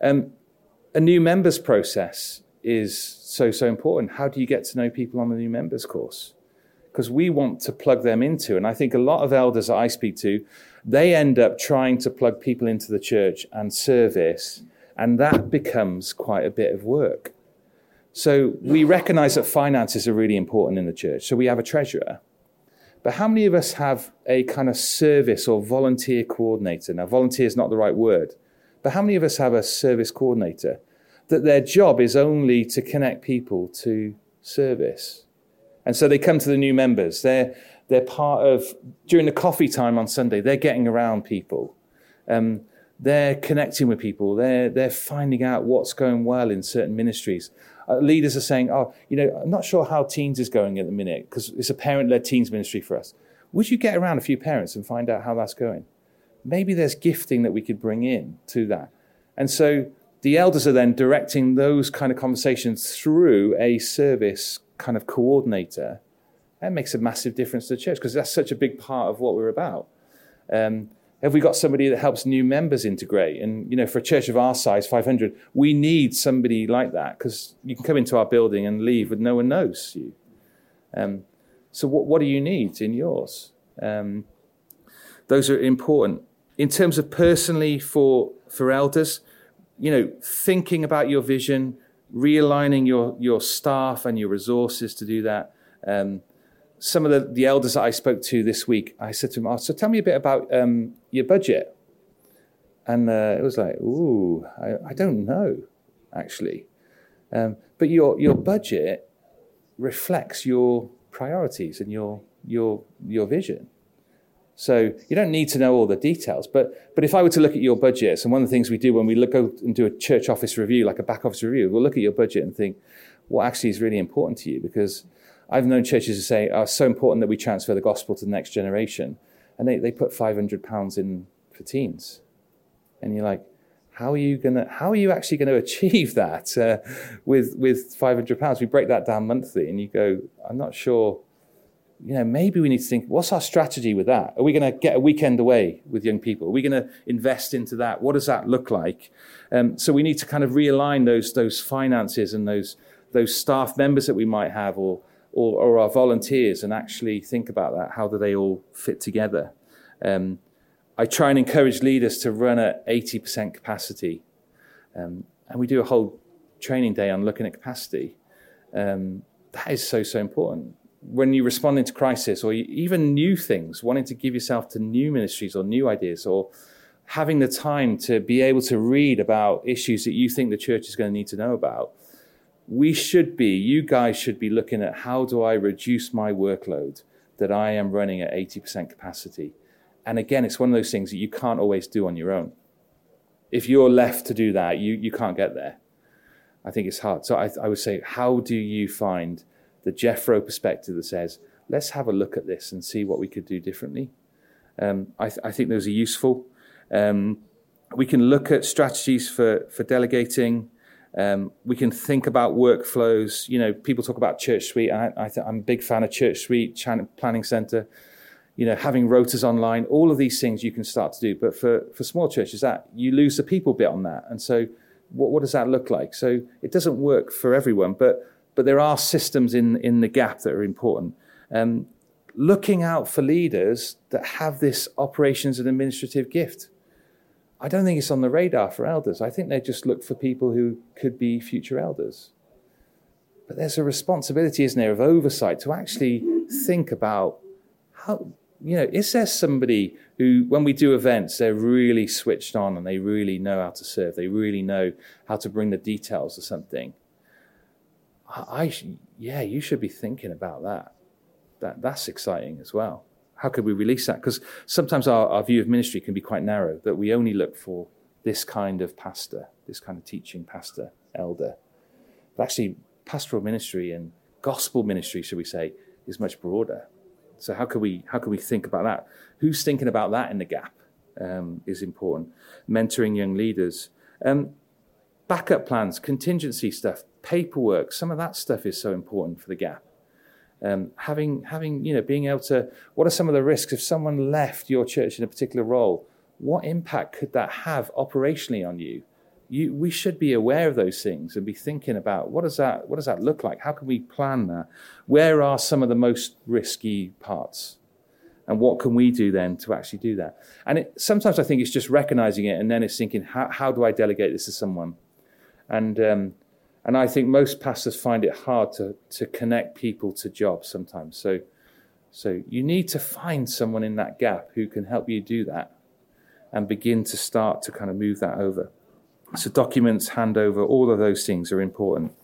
A new members process is so important. How do you get to know people on the new members course? Because we want to plug them into, and I think a lot of elders that I speak to, they end up trying to plug people into the church and service, and that becomes quite a bit of work. So we recognize that finances are really important in the church. So we have a treasurer. But how many of us have a kind of service or volunteer coordinator? Now, volunteer is not the right word, but how many of us have a service coordinator that their job is only to connect people to service? And so they come to the new members. They're part of, during the coffee time on Sunday, they're getting around people. They're connecting with people. They're finding out what's going well in certain ministries. Leaders are saying, I'm not sure how teens is going at the minute, because it's a parent-led teens ministry for us. Would you get around a few parents and find out how that's going? Maybe there's gifting that we could bring in to that. And so the elders are then directing those kind of conversations through a service kind of coordinator. That makes a massive difference to the church, because that's such a big part of what we're about. Have we got somebody that helps new members integrate? And, for a church of our size, 500, we need somebody like that, because you can come into our building and leave and no one knows you. So what do you need in yours? Those are important. In terms of personally for elders, thinking about your vision, realigning your staff and your resources to do that. Some of the elders that I spoke to this week, I said to them, so tell me a bit about your budget. And it was like, I don't know, actually. But your budget reflects your priorities and your vision. So you don't need to know all the details. But if I were to look at your budgets, and one of the things we do when we go and do a church office review, like a back office review, we'll look at your budget and think, what actually is really important to you? Because I've known churches who say, oh, it's so important that we transfer the gospel to the next generation. And they put £500 in for teens. And you're like, how are you actually going to achieve that with £500? We break that down monthly, and you go, I'm not sure. Maybe we need to think, what's our strategy with that? Are we going to get a weekend away with young people? Are we going to invest into that? What does that look like? So we need to kind of realign those finances and those staff members that we might have, or our volunteers, and actually think about that. How do they all fit together? I try and encourage leaders to run at 80% capacity. And we do a whole training day on looking at capacity. That is so, so important. When you're responding to crisis, or even new things, wanting to give yourself to new ministries or new ideas, or having the time to be able to read about issues that you think the church is going to need to know about, you guys should be looking at, how do I reduce my workload that I am running at 80% capacity? And again, it's one of those things that you can't always do on your own. If you're left to do that, you can't get there. I think it's hard. So I would say, how do you find the Jeffro perspective that says, let's have a look at this and see what we could do differently? I think those are useful. We can look at strategies for delegating. We can think about workflows. People talk about Church Suite. I'm a big fan of Church Suite, Planning Centre. Having rotas online, all of these things you can start to do. But for small churches, that you lose the people bit on that. And so what does that look like? So it doesn't work for everyone, but there are systems in the gap that are important. Looking out for leaders that have this operations and administrative gift. I don't think it's on the radar for elders. I think they just look for people who could be future elders. But there's a responsibility, isn't there, of oversight to actually think about how, is there somebody who, when we do events, they're really switched on and they really know how to serve. They really know how to bring the details to something. You should be thinking about that. That's exciting as well. How could we release that? Because sometimes our view of ministry can be quite narrow, that we only look for this kind of pastor, this kind of teaching pastor, elder. But actually, pastoral ministry and gospel ministry, should we say, is much broader. So how can we think about that? Who's thinking about that in the gap is important. Mentoring young leaders. Backup plans, contingency stuff, paperwork, some of that stuff is so important for the gap. Having being able to, what are some of the risks if someone left your church in a particular role? What impact could that have operationally on you? We should be aware of those things and be thinking about, what does that look like? How can we plan that? Where are some of the most risky parts? And what can we do then to actually do that? And sometimes I think it's just recognizing it, and then it's thinking, how do I delegate this to someone? And I think most pastors find it hard to connect people to jobs sometimes. So you need to find someone in that gap who can help you do that and begin to start to kind of move that over. So documents, handover, all of those things are important.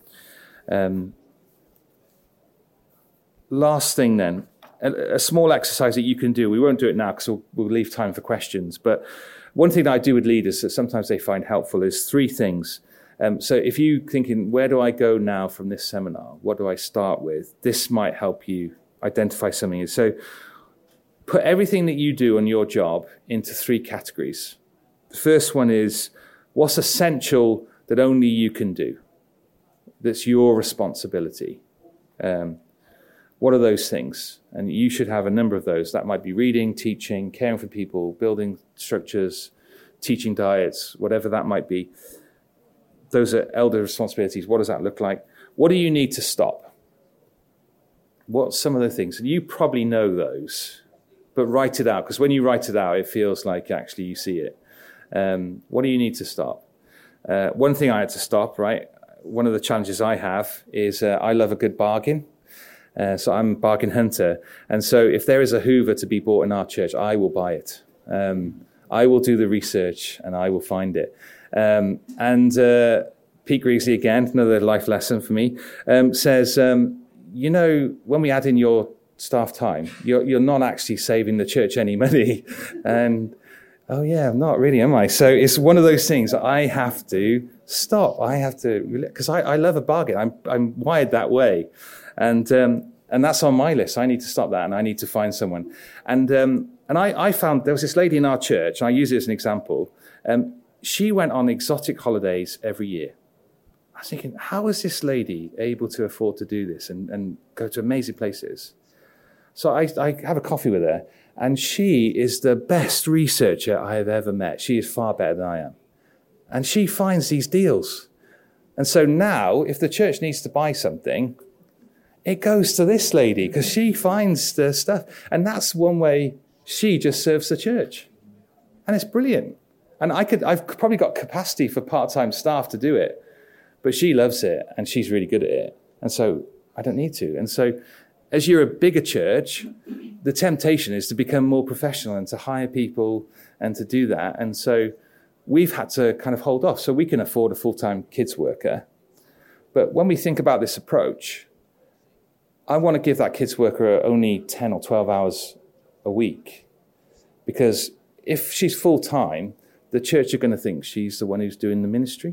Last thing then, a small exercise that you can do. We won't do it now because we'll leave time for questions. But one thing that I do with leaders that sometimes they find helpful is 3 things. So if you're thinking, where do I go now from this seminar? What do I start with? This might help you identify something. So put everything that you do on your job into 3 categories. The first one is, what's essential that only you can do? That's your responsibility. What are those things? And you should have a number of those. That might be reading, teaching, caring for people, building structures, teaching diets, whatever that might be. Those are elder responsibilities. What does that look like? What do you need to stop? What's some of the things? And you probably know those, but write it out, because when you write it out, it feels like actually you see it. What do you need to stop? One thing I had to stop, right? One of the challenges I have is I love a good bargain. So I'm a bargain hunter. And so if there is a Hoover to be bought in our church, I will buy it. I will do the research and I will find it. Pete Greasley, again, another life lesson for me, says, when we add in your staff time, you're not actually saving the church any money. And, oh yeah, I'm not really, am I? So it's one of those things that I have to stop. I have to, because I love a bargain. I'm wired that way. And that's on my list. I need to stop that, and I need to find someone. And I found there was this lady in our church, and I use it as an example. She went on exotic holidays every year. I was thinking, how is this lady able to afford to do this and go to amazing places? So I have a coffee with her, and she is the best researcher I have ever met. She is far better than I am. And she finds these deals. And so now, if the church needs to buy something, it goes to this lady because she finds the stuff. And that's one way she just serves the church. And it's brilliant. And I've probably got capacity for part-time staff to do it, but she loves it and she's really good at it. And so I don't need to. And so as you're a bigger church, the temptation is to become more professional and to hire people and to do that. And so we've had to kind of hold off so we can afford a full-time kids worker. But when we think about this approach, I want to give that kids worker only 10 or 12 hours a week, because if she's full-time, the church are going to think she's the one who's doing the ministry.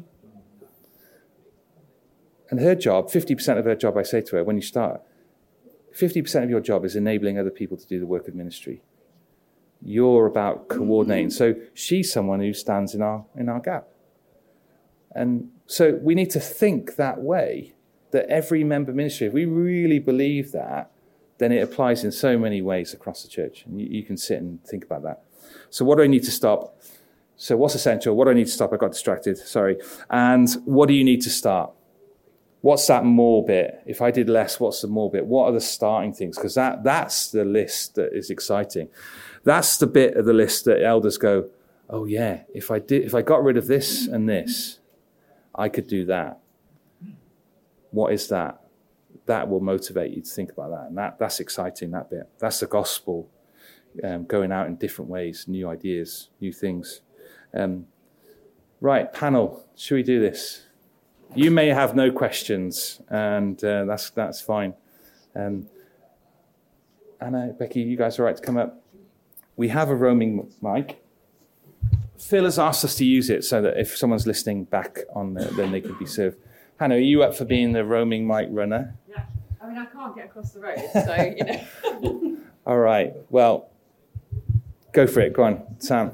And her job, 50% of her job, I say to her, when you start, 50% of your job is enabling other people to do the work of ministry. You're about coordinating. So she's someone who stands in our gap. And so we need to think that way, that every member ministry, if we really believe that, then it applies in so many ways across the church. And you can sit and think about that. So what do I need to stop? So what's essential? What do I need to stop? I got distracted, sorry. And what do you need to start? What's that more bit? If I did less, what's the more bit? What are the starting things? Because that's the list that is exciting. That's the bit of the list that elders go, oh yeah, if I got rid of this and this, I could do that. What is that? That will motivate you to think about that. And that's exciting, that bit. That's the gospel, going out in different ways, new ideas, new things. Right, panel, should we do this? You may have no questions, and that's fine. Anna, Becky, you guys are right to come up. We have a roaming mic. Phil has asked us to use it so that if someone's listening back on then they can be served. Hannah, are you up for being the roaming mic runner? Yeah. I mean, I can't get across the road, so, you know. All right. Well, go for it. Go on, Sam.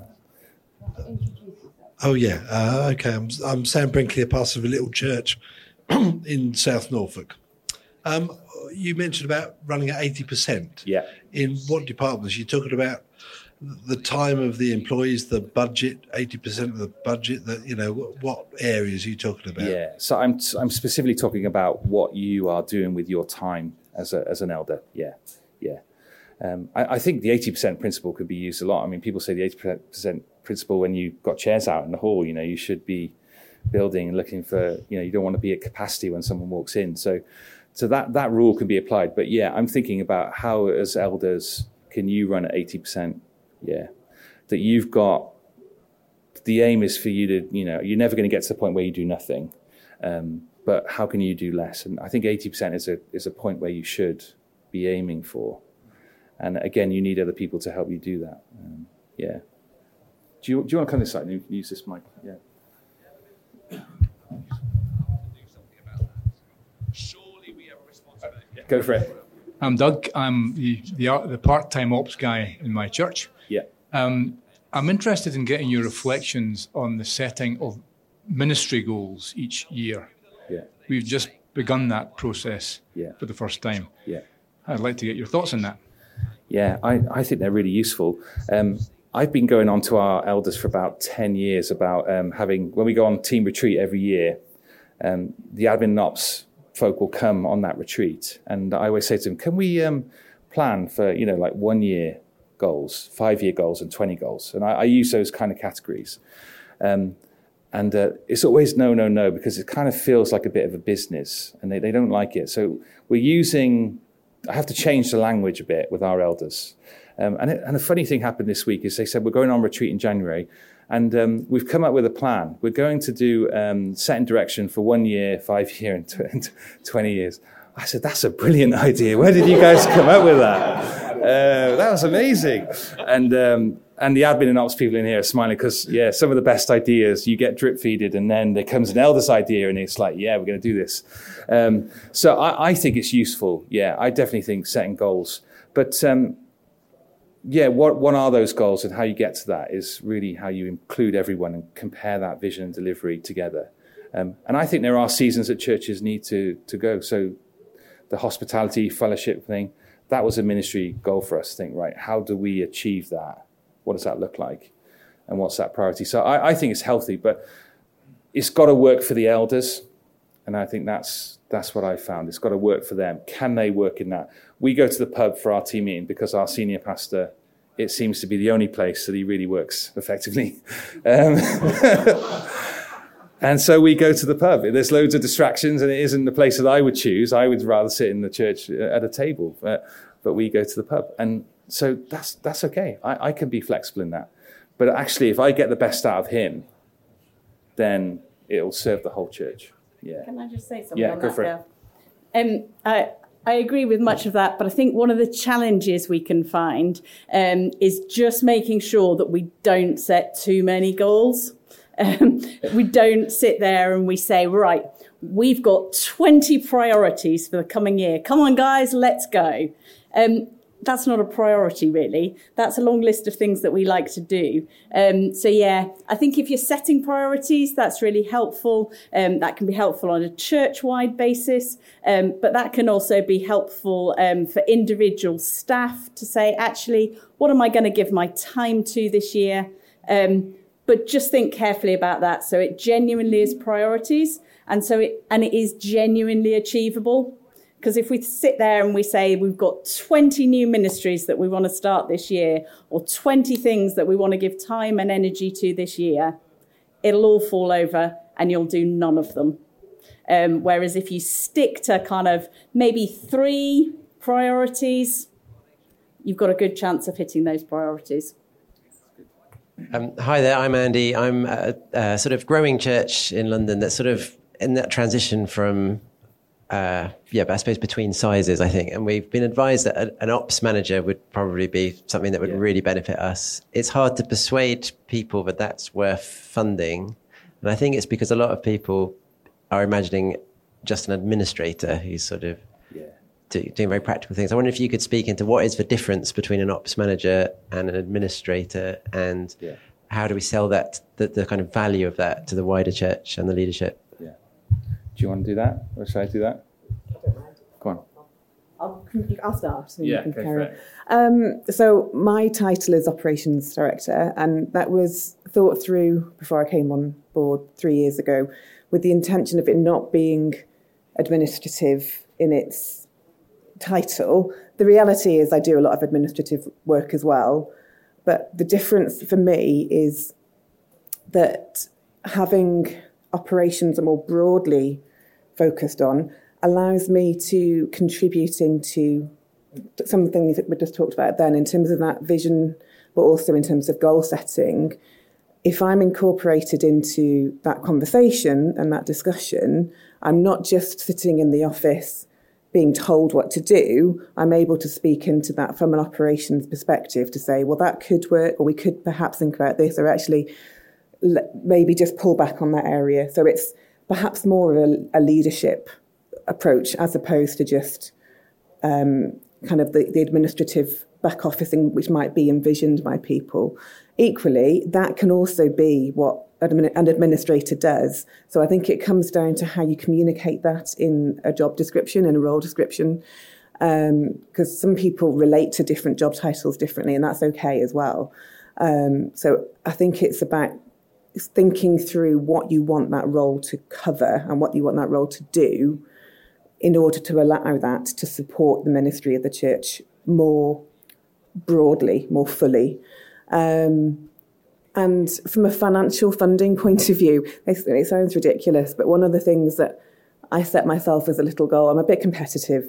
Oh, yeah. Okay. I'm Sam Brinkley, a pastor of a little church in South Norfolk. You mentioned about running at 80%. Yeah. In what departments? You're talking about the time of the employees, the budget, 80% of the budget, what areas are you talking about? Yeah. So I'm specifically talking about what you are doing with your time as an elder. Yeah. Yeah. I think the 80% principle could be used a lot. I mean, people say the 80% principle when you've got chairs out in the hall, you should be building and looking for, you don't want to be at capacity when someone walks in. So that rule can be applied. But yeah, I'm thinking about how as elders can you run at 80%? Yeah. That you've got, the aim is for you to, you're never going to get to the point where you do nothing. But how can you do less? And I think 80% is a point where you should be aiming for. And again, you need other people to help you do that. Yeah. Do you want to come this side and use this mic? Yeah. Go for it. I'm Doug. I'm the part-time ops guy in my church. Yeah. I'm interested in getting your reflections on the setting of ministry goals each year. Yeah. We've just begun that process for the first time. Yeah. I'd like to get your thoughts on that. Yeah, I think they're really useful. I've been going on to our elders for about 10 years about when we go on team retreat every year, the admin and ops folk will come on that retreat. And I always say to them, can we plan for, like 1 year goals, 5 year goals and 20 goals? And I use those kind of categories. And it's always no, because it kind of feels like a bit of a business and they don't like it. So I have to change the language a bit with our elders. And a funny thing happened this week is they said, we're going on retreat in January and we've come up with a plan. We're going to do set in direction for 1 year, 5 year and 20 years. I said, that's a brilliant idea. Where did you guys come up with that? That was amazing. And the admin and ops people in here are smiling because, some of the best ideas, you get drip feeded and then there comes an elders idea and it's like, we're going to do this. So I think it's useful. Yeah, I definitely think setting goals. But what are those goals and how you get to that is really how you include everyone and compare that vision and delivery together. And I think there are seasons that churches need to go. So the hospitality fellowship thing, that was a ministry goal for us to think, right, how do we achieve that? What does that look like? And what's that priority? So I think it's healthy, but it's got to work for the elders. And I think that's what I found. It's got to work for them. Can they work in that? We go to the pub for our team meeting because our senior pastor, it seems to be the only place that he really works effectively. And so we go to the pub. There's loads of distractions and it isn't the place that I would choose. I would rather sit in the church at a table, but we go to the pub. And so that's okay. I can be flexible in that. But actually, if I get the best out of him, then it'll serve the whole church. Yeah. Can I just say something on go that? for it. I agree with much of that, but I think one of the challenges we can find is just making sure that we don't set too many goals. We don't sit there and we say, right, we've got 20 priorities for the coming year. Come on, guys, let's go. That's not a priority, really. That's a long list of things that we like to do. I think if you're setting priorities, that's really helpful. That can be helpful on a church-wide basis, but that can also be helpful for individual staff to say, actually, what am I going to give my time to this year? But just think carefully about that. So it genuinely is priorities, and it is genuinely achievable. Because if we sit there and we say we've got 20 new ministries that we want to start this year, or 20 things that we want to give time and energy to this year, it'll all fall over and you'll do none of them. Whereas if you stick to kind of maybe 3 priorities, you've got a good chance of hitting those priorities. Hi there, I'm Andy. I'm a sort of growing church in London that's sort of in that transition from but I suppose between sizes, I think. And we've been advised that an ops manager would probably be something that would really benefit us. It's hard to persuade people that that's worth funding. And I think it's because a lot of people are imagining just an administrator who's sort of doing very practical things. I wonder if you could speak into what is the difference between an ops manager and an administrator, and how do we sell that, the kind of value of that to the wider church and the leadership? Do you want to do that, or should I do that? I don't mind. Go on. I'll start. So Yeah, you can go carry for on. So my title is Operations Director, and that was thought through before I came on board 3 years ago, with the intention of it not being administrative in its title. The reality is I do a lot of administrative work as well, but the difference for me is that having operations are more broadly focused on allows me to contributing to some of the things that we just talked about then in terms of that vision, but also in terms of goal setting. If I'm incorporated into that conversation and that discussion, I'm not just sitting in the office being told what to do. I'm able to speak into that from an operations perspective to say, well, that could work, or we could perhaps think about this, or actually maybe just pull back on that area. So it's perhaps more of a leadership approach as opposed to just kind of the administrative back office thing which might be envisioned by people. Equally, that can also be what an administrator does. So I think it comes down to how you communicate that in a job description, in a role description, because some people relate to different job titles differently, and that's okay as well. So I think it's about thinking through what you want that role to cover and what you want that role to do in order to allow that to support the ministry of the church more broadly, more fully. And from a financial funding point of view, it sounds ridiculous, but one of the things that I set myself as a little goal, I'm a bit competitive.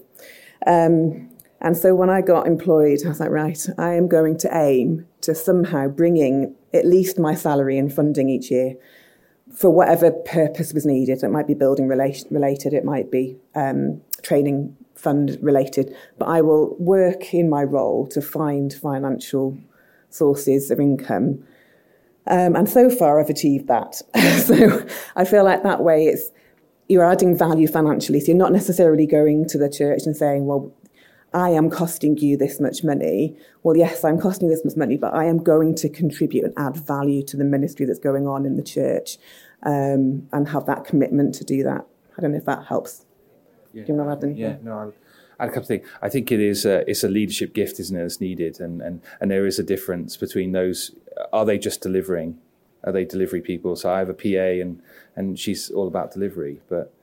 And so when I got employed, I was like, right, I am going to aim to somehow bring in at least my salary and funding each year for whatever purpose was needed. It might be building related, it might be training fund related, but I will work in my role to find financial sources of income. And so far I've achieved that. So I feel like that way you're adding value financially. So you're not necessarily going to the church and saying, well, I am costing you this much money. Well, yes, I'm costing you this much money, but I am going to contribute and add value to the ministry that's going on in the church, and have that commitment to do that. I don't know if that helps. Yeah. Do you want to add anything? Yeah, no, I had a couple of things. I think it's a leadership gift, isn't it, that's needed, and there is a difference between those. Are they just delivering? Are they delivery people? So I have a PA, and she's all about delivery, but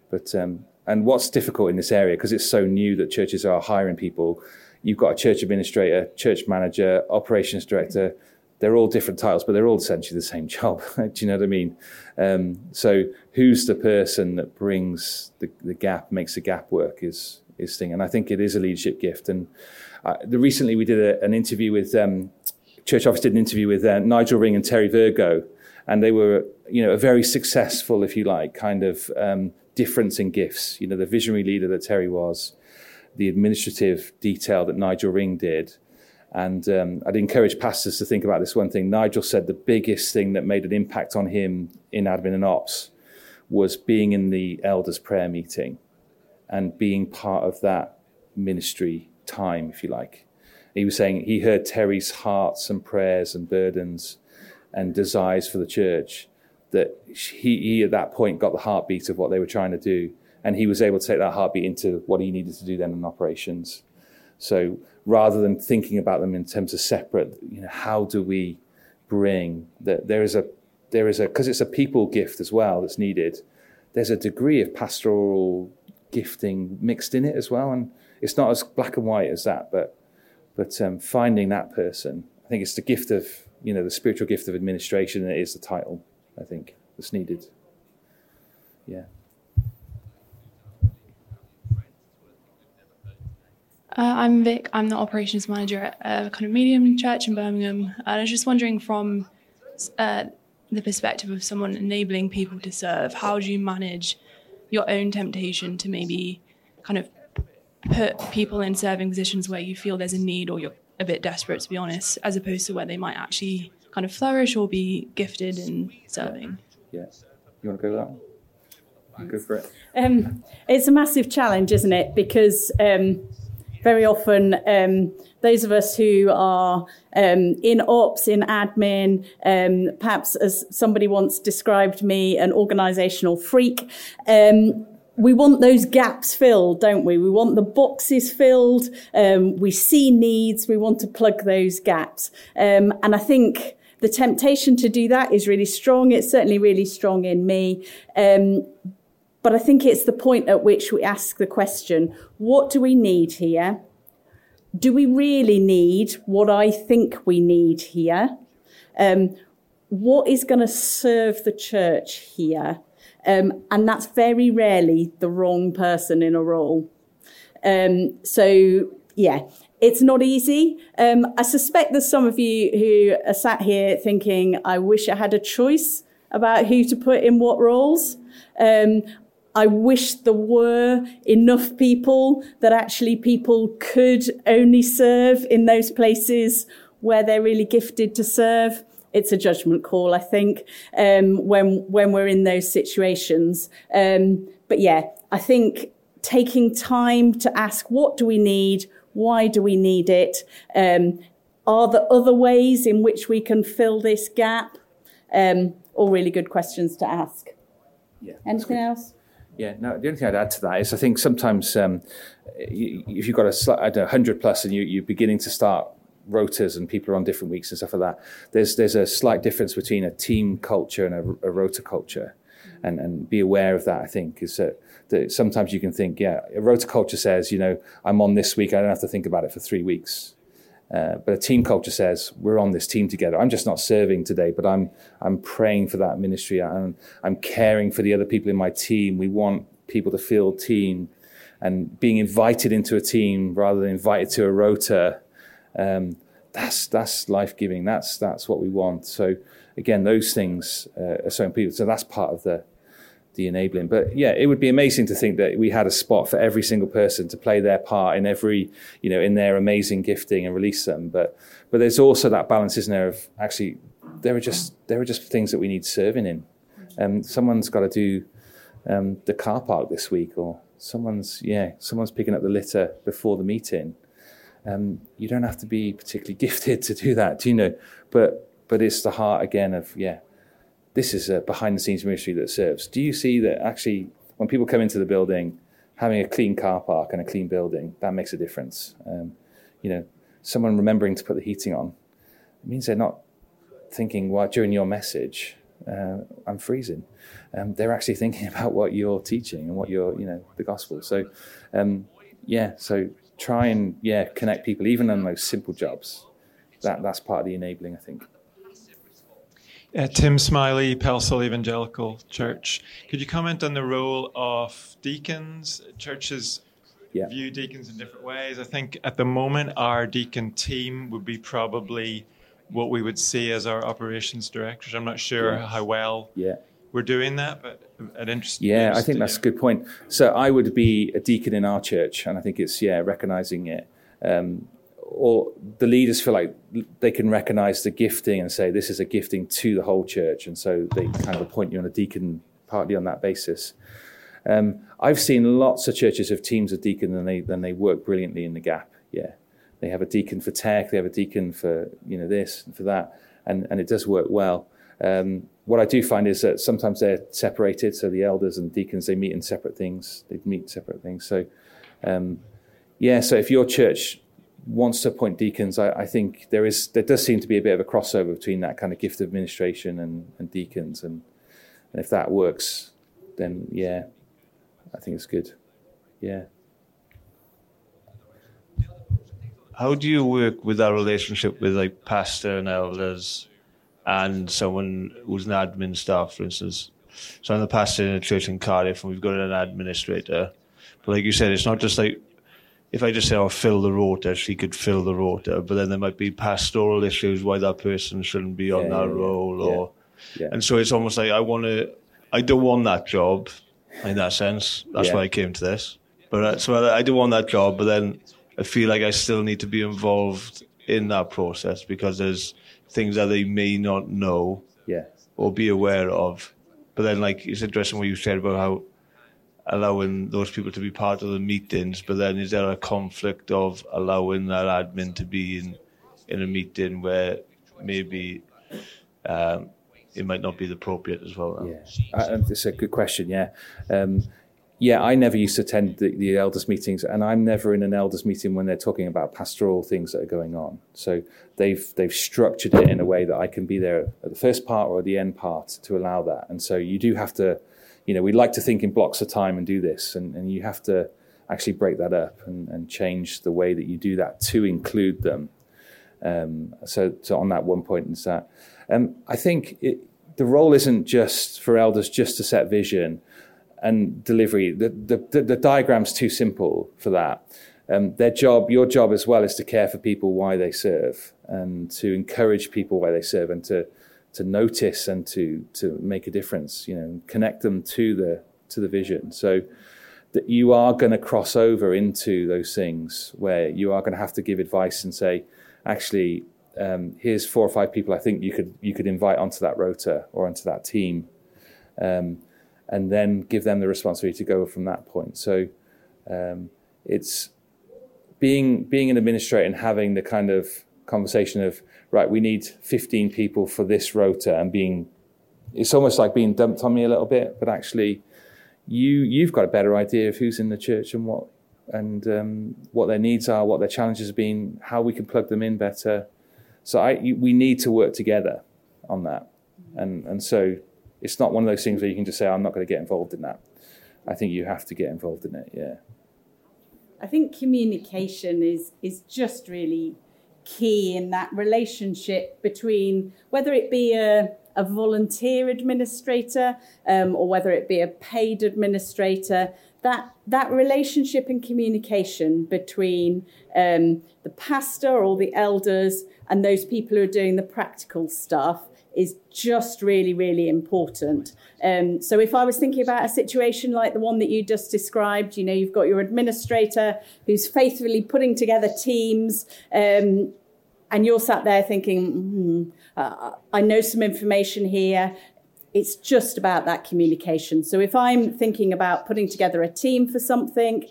and what's difficult in this area, because it's so new that churches are hiring people, you've got a church administrator, church manager, operations director. They're all different titles, but they're all essentially the same job. Do you know what I mean? So who's the person that brings the gap, makes the gap work is thing. And I think it is a leadership gift. And recently we did an interview with, Church Office did an interview with Nigel Ring and Terry Virgo. And they were, a very successful, if you like, kind of difference in gifts. The visionary leader that Terry was, the administrative detail that Nigel Ring did. And I'd encourage pastors to think about this one thing. Nigel said the biggest thing that made an impact on him in admin and ops was being in the elders' prayer meeting and being part of that ministry time, if you like. He was saying he heard Terry's hearts and prayers and burdens and desires for the church, that he at that point got the heartbeat of what they were trying to do. And he was able to take that heartbeat into what he needed to do then in operations. So rather than thinking about them in terms of separate, how do we bring that there is a, because it's a people gift as well that's needed, there's a degree of pastoral gifting mixed in it as well. And it's not as black and white as that, but finding that person, I think it's the gift of, the spiritual gift of administration, and it is the title, I think, that's needed. Yeah. I'm Vic. I'm the operations manager at a kind of medium church in Birmingham. And I was just wondering, from the perspective of someone enabling people to serve, how do you manage your own temptation to maybe kind of put people in serving positions where you feel there's a need, or you're a bit desperate, to be honest, as opposed to where they might actually kind of flourish or be gifted in serving? Yeah. You want to go with that one? Go for it. It's a massive challenge, isn't it? Because very often those of us who are in ops, in admin, perhaps as somebody once described me, an organisational freak, we want those gaps filled, don't we? We want the boxes filled. We see needs. We want to plug those gaps. And I think the temptation to do that is really strong. It's certainly really strong in me. But I think it's the point at which we ask the question, what do we need here? Do we really need what I think we need here? What is going to serve the church here? And that's very rarely the wrong person in a role. So, yeah, it's not easy. I suspect there's some of you who are sat here thinking, I wish I had a choice about who to put in what roles. I wish there were enough people that actually people could only serve in those places where they're really gifted to serve. It's a judgment call, I think, when we're in those situations. But yeah, I think taking time to ask, what do we need? Why do we need it? Are there other ways in which we can fill this gap? All really good questions to ask. Yeah. Anything else? Yeah, no, the only thing I'd add to that is I think sometimes if you've got 100 plus and you're beginning to start rotas and people are on different weeks and stuff like that, there's a slight difference between a team culture and a rota culture. And be aware of that, I think, is that sometimes you can think, a rota culture says, I'm on this week, I don't have to think about it for 3 weeks. But a team culture says, we're on this team together. I'm just not serving today, but I'm praying for that ministry. I'm caring for the other people in my team. We want people to feel team, and being invited into a team rather than invited to a rota. That's life-giving. That's what we want. So again, those things are so important. So that's part of the enabling. But yeah, it would be amazing to think that we had a spot for every single person to play their part in every, in their amazing gifting and release them. But there's also that balance, isn't there, of actually there are just things that we need serving in. Someone's got to do the car park this week, or someone's picking up the litter before the meeting. You don't have to be particularly gifted to do that, do you know? But it's the heart again of, this is a behind-the-scenes ministry that serves. Do you see that actually when people come into the building, having a clean car park and a clean building, that makes a difference? Someone remembering to put the heating on, it means they're not thinking, well, during your message, I'm freezing. They're actually thinking about what you're teaching and what you're, the gospel. So, so try and, connect people, even on those simple jobs. That's part of the enabling, I think. Tim Smiley, Pelsall Evangelical Church. Could you comment on the role of deacons? Churches view deacons in different ways. I think at the moment our deacon team would be probably what we would see as our operations directors. I'm not sure how well we're doing that, but an interesting. I think that's a good point. So I would be a deacon in our church, and I think it's recognizing it. Or the leaders feel like they can recognize the gifting and say this is a gifting to the whole church, and so they kind of appoint you on a deacon partly on that basis. I've seen lots of churches have teams of deacons, and they work brilliantly in the gap. They have a deacon for tech, they have a deacon for this and for that, and it does work well. What I do find is that sometimes they're separated, so the elders and deacons, they meet in separate things. So so if your church wants to appoint deacons, I think there does seem to be a bit of a crossover between that kind of gift of administration and deacons, and if that works, then I think it's good. How do you work with that relationship with like pastor and elders and someone who's an admin staff, for instance? So I'm the pastor in a church in Cardiff, and we've got an administrator, but like you said, it's not just like, if I just say, fill the rota, she could fill the rota, but then there might be pastoral issues why that person shouldn't be on that role. And so it's almost like I don't want that job in that sense. That's why I came to this. But so I do want that job, but then I feel like I still need to be involved in that process because there's things that they may not know or be aware of. But then, like, it's interesting what you said about how allowing those people to be part of the meetings, but then is there a conflict of allowing that admin to be in a meeting where maybe it might not be appropriate as well? It's a good question. I never used to attend the elders meetings, and I'm never in an elders meeting when they're talking about pastoral things that are going on. So they've structured it in a way that I can be there at the first part or the end part to allow that. And so you do have to, we like to think in blocks of time and do this, and you have to actually break that up and change the way that you do that to include them. So on that one point is that. I think the role isn't just for elders just to set vision and delivery. The diagram's too simple for that. Your job as well is to care for people while they serve, and to encourage people while they serve, and to notice and to make a difference, connect them to the vision. So that you are going to cross over into those things where you are going to have to give advice and say, actually, here's 4 or 5 people I think you could invite onto that rota or onto that team, and then give them the responsibility to go from that point. So it's being an administrator and having the kind of conversation of, right, we need 15 people for this rota, and it's almost like being dumped on me a little bit, but actually you've got a better idea of who's in the church and what their needs are, what their challenges have been, how we can plug them in better. So we need to work together on that. And so it's not one of those things where you can just say, I'm not going to get involved in that. I think you have to get involved in it, I think communication is just really key in that relationship between, whether it be a volunteer administrator or whether it be a paid administrator, that relationship and communication between the pastor or the elders and those people who are doing the practical stuff is just really, really important. So if I was thinking about a situation like the one that you just described, you've got your administrator who's faithfully putting together teams, and you're sat there thinking, I know some information here. It's just about that communication. So if I'm thinking about putting together a team for something,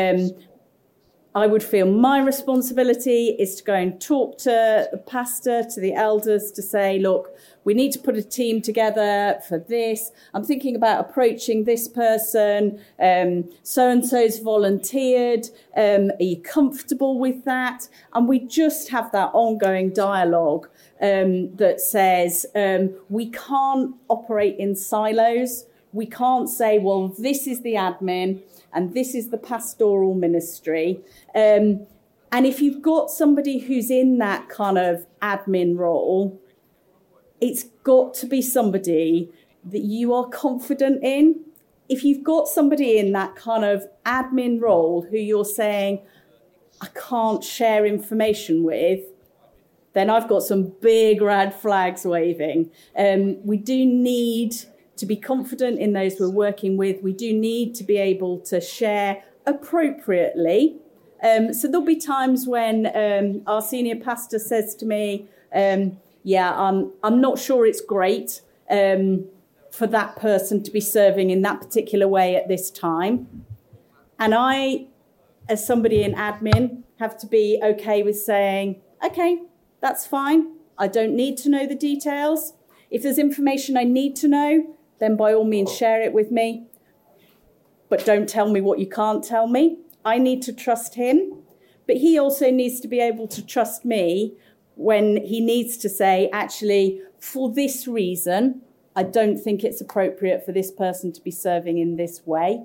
I would feel my responsibility is to go and talk to the pastor, to the elders, to say, look, we need to put a team together for this. I'm thinking about approaching this person. So-and-so's volunteered. Are you comfortable with that? And we just have that ongoing dialogue that says we can't operate in silos. We can't say, well, this is the admin and this is the pastoral ministry. And if you've got somebody who's in that kind of admin role, it's got to be somebody that you are confident in. If you've got somebody in that kind of admin role who you're saying, I can't share information with, then I've got some big red flags waving. We do need to be confident in those we're working with. We do need to be able to share appropriately. So there'll be times when our senior pastor says to me, I'm not sure it's great for that person to be serving in that particular way at this time. And I, as somebody in admin, have to be okay with saying, okay, that's fine. I don't need to know the details. If there's information I need to know, then by all means share it with me. But don't tell me what you can't tell me. I need to trust him. But he also needs to be able to trust me when he needs to say, actually, for this reason, I don't think it's appropriate for this person to be serving in this way.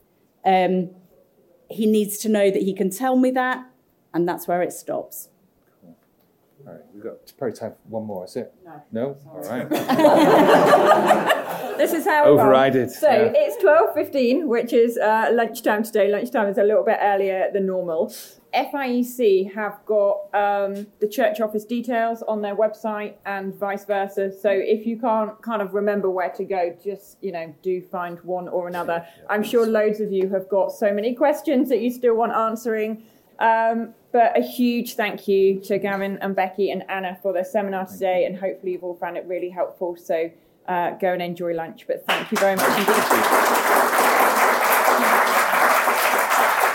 He needs to know that he can tell me that, and that's where it stops. All right, we've got probably time for one more, is it? No? All right. This is how overrided. So it's 12:15, which is lunchtime today. Lunchtime is a little bit earlier than normal. FIEC have got the church office details on their website and vice versa. So if you can't kind of remember where to go, just, do find one or another. I'm sure loads of you have got so many questions that you still want answering. But a huge thank you to Gavin and Becky and Anna for their seminar today, and hopefully you've all found it really helpful. So go and enjoy lunch. But thank you very much indeed.